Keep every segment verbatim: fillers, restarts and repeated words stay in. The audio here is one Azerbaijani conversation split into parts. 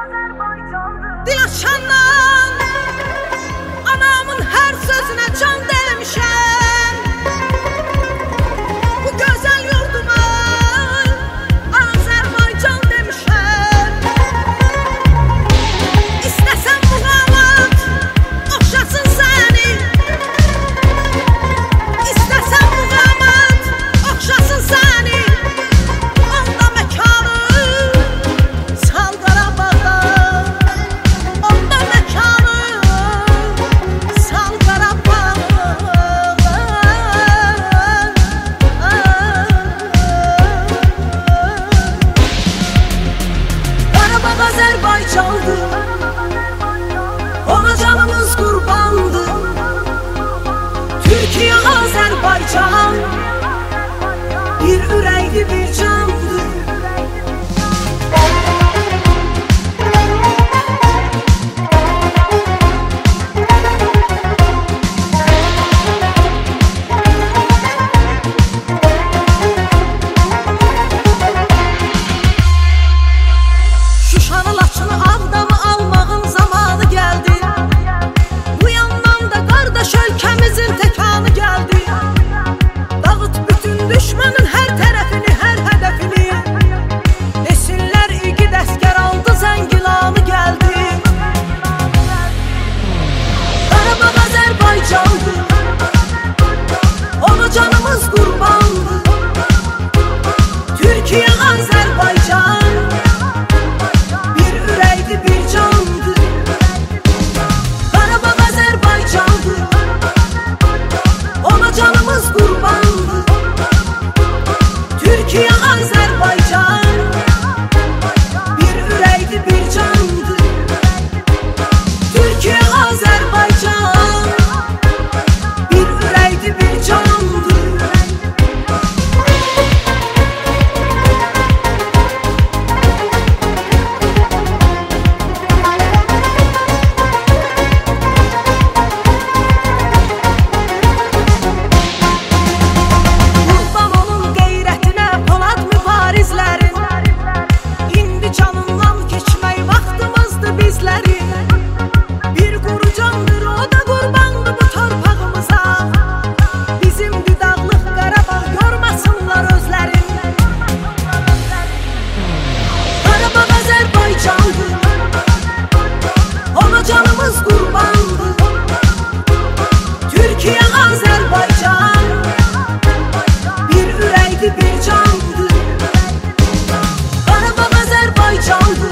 Dil açandan anamın her sözüne can demişəm. Bu gözəl yurduma Azərbaycan demişəm. İstəsən muğamat oxşasın səni, İstəsən muğamat oxşasın səni. Onda məkanı sal Qarabağda, onda məkanı sal Qarabağda. Qarabağ Azərbaycandır, ona canımız qurbandır. Türkiye Azərbaycan bir ürəkdir, bir candır. Şuşanı, Laçını, Ağdamı almağın zamanı gəldi. Bu yandan da qardaş ölkəmizin təkanı gəldi. Dağıt bütün düşmanın hər tərəfini, hər hədəfini. Desinlər igid əskər aldı, Zəngilanı gəldi. Qarabağ Azərbaycandır, ona canımız qurbandır. Türkiye Azərbaycan bir ürəkdir, bir candır. Qarabağ Azərbaycandır, ona canımız qurbandır. Türkiye Azərbaycan bir ürəkdir, bir candır. Türkiye Azərbaycan bir ürəkdir, bir candır. Qurban olun qeyrətinə Polad mübarizlərin. İndi canından keçmək vaxtımızdır bizlərin. Bir quru candır, o da qurbandır bu torpağımıza. Bizim didaqlıq Qarabağ yormasınlar özlərin. Qarabağ Azərbaycandır, ona canımız qurbandır. Türkiye Azərbaycan bir ürəkdir, bir candır. Qarabağ Azərbaycandır,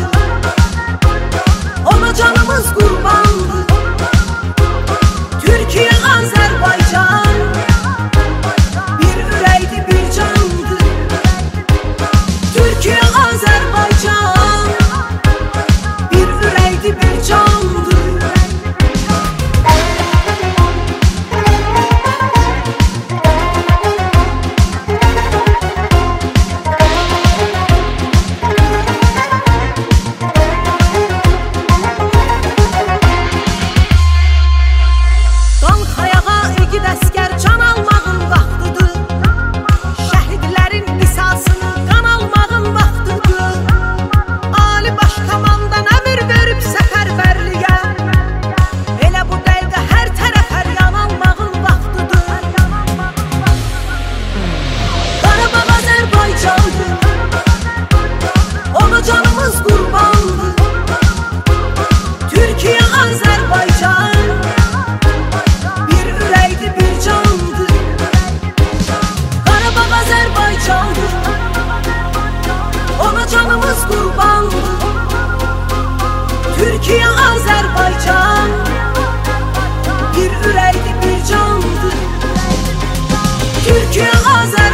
ona canımız qurbandır. Türkiye Azərbaycan bir ürəkdir, bir candır. Türkiye Azərbaycan bir ürəkdir, bir candır. Qalx ayağa igid əskər, can almağın vaxtıdır. Şəhidlərin qisasını qan almağın vaxtıdır. Ali baş komandan əmr verib səfərbərliyə. Elə bu dəqiqə hər tərəf hər yan almağın vaxtıdır. Qarabağ Azərbaycandır, ona canımız qurbandır. Türkiye Azərbaycan bir ürəkdir, bir candır. Qarabağ Azərbaycandır, ona canımız qurbandır. Türkiye Azərbaycan bir ürəkdir, bir candır. Türkiye Azərbaycan